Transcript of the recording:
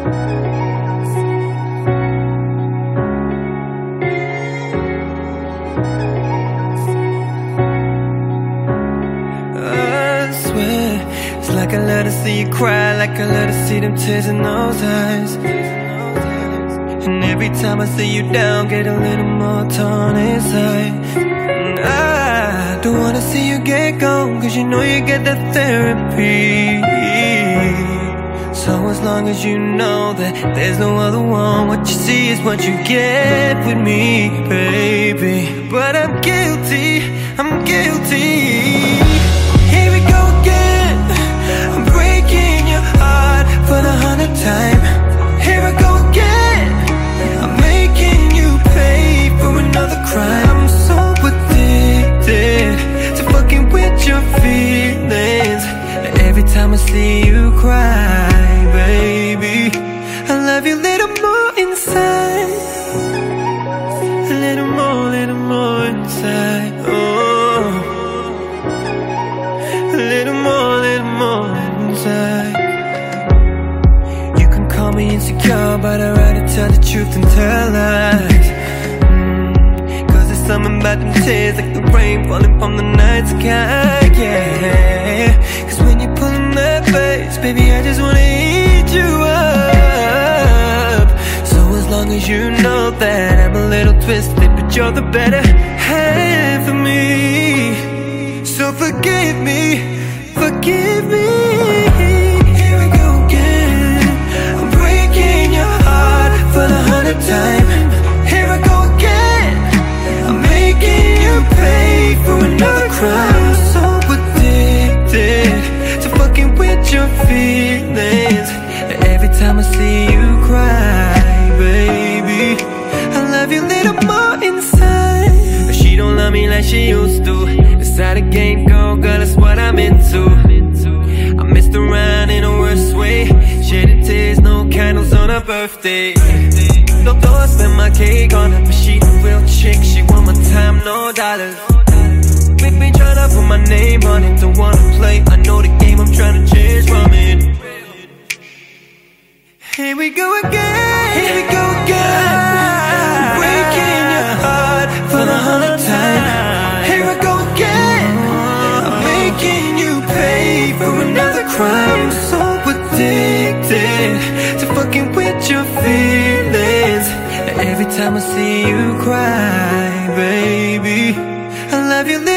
It's like I love to see you cry, like I love to see them tears in those eyes. And every time I see you down, get a little more torn inside. And I don't wanna see you get gone, cause you know you get that therapy. So as long as you know that there's no other one, what you see is what you get with me, baby. But I'm guilty, I'm guilty. Here we go again, I'm breaking your heart for the 100th time. Here I go again, I'm making you pay for another crime. I'm so addicted to fucking with your feelings. Every time I see you cry, baby, I love you a little more inside. A little more inside. Oh, a little more inside. You can call me insecure, but I'd rather tell the truth than tell lies. Cause there's something about them tears, like the rain falling from the night sky, yeah. Cause when you're pulling that face, baby, I just wanna eat you up. So as long as you know that I'm a little twisted, but you're the better half of me. So forgive me, forgive me. Here we go again, I'm breaking your heart for the 100th time. Here I go again, I'm making you pay for another crime. I'm so addicted to fucking with your feelings. Every time I see you cry, baby, I love you a little more inside. She don't love me like she used to. Inside the game, girl, that's what I'm into. I messed around in a worse way, shedding tears, no candles on her birthday. Though I spent my cake on her, but she a real chick. She want my time, no dollars. Baby, tryna put my name on it, don't wanna play. I know the game, I'm tryna change from it. Here we go again, here we go again. I'm breaking your heart for the 100th time. Here I go again, I'm making you pay for another crime. I'm so addicted to fucking with your feelings. Every time I see you cry, baby, I love you.